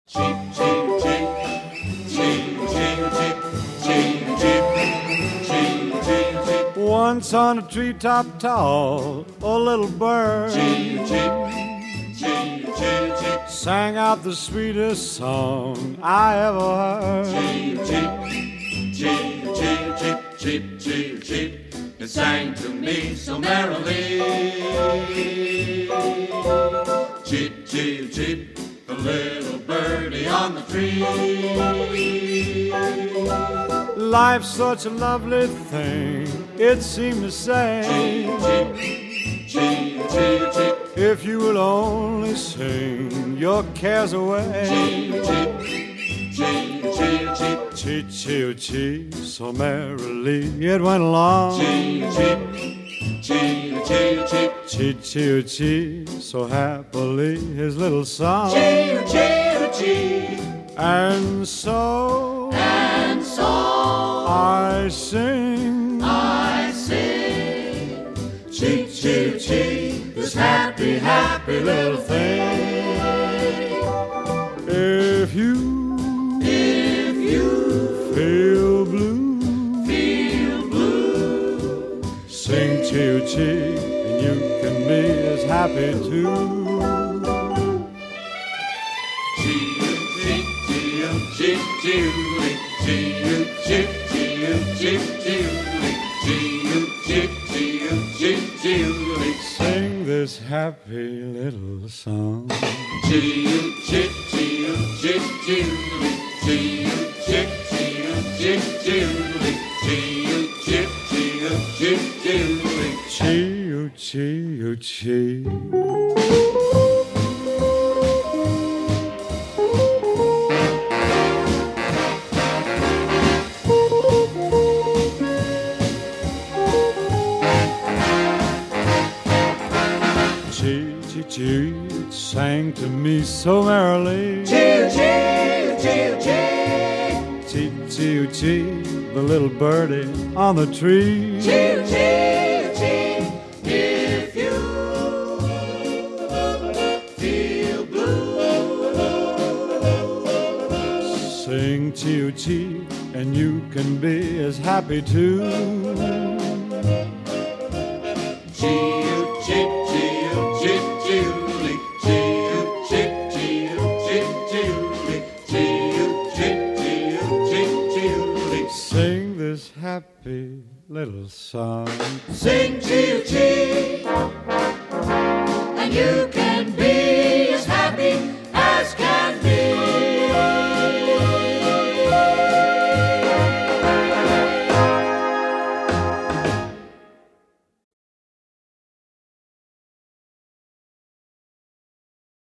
Cheep, cheep, cheep, cheep, cheep, cheep, cheep, cheep, cheep, cheep. Once on a treetop tall, a little bird Cheep, cheep, cheep, cheep, cheep. sang out the sweetest song I ever heard. Cheep, cheep, cheep, cheep, cheep, cheep, cheep, cheep. It sang to me so merrily. Cheep, cheep, cheep, the little birdie on the tree. Life's such a lovely thing, it seemed to say. Cheep, cheep, cheep, cheep, cheep. If you will only sing your cares away. Cheep, cheep, cheep, cheep, cheep. Chee chee chee, so merrily it went along. Cheep, cheep, cheep, cheep, cheep. Chee chee chee, so happily his little song. Cheep, cheep, cheep. And so I sing, Cheep, cheep, cheep, this happy, happy little thing. if you feel blue, sing chee chee, and you can be as happy too. Cheep, cheep, cheep, cheep, cheep, cheep, cheep, cheep, cheep, cheep, cheep, cheep, cheep. Sing this happy little song. Cheep, cheep, cheep, cheep, cheep, cheep, cheep, cheep, cheep, cheep, cheep, cheep, cheep. Chee chee chee. Chee, it sang to me so merrily. Chee, chee, chee, chee. Chee, chee, chee, the little birdie on the tree. Chee, chee, chee. If you feel blue, Sing chee, chee, and you can be as happy too. chee, chee, chee, chee, chee, chee, chee, chee, chee. Sing this happy little song. Sing chee chee, and you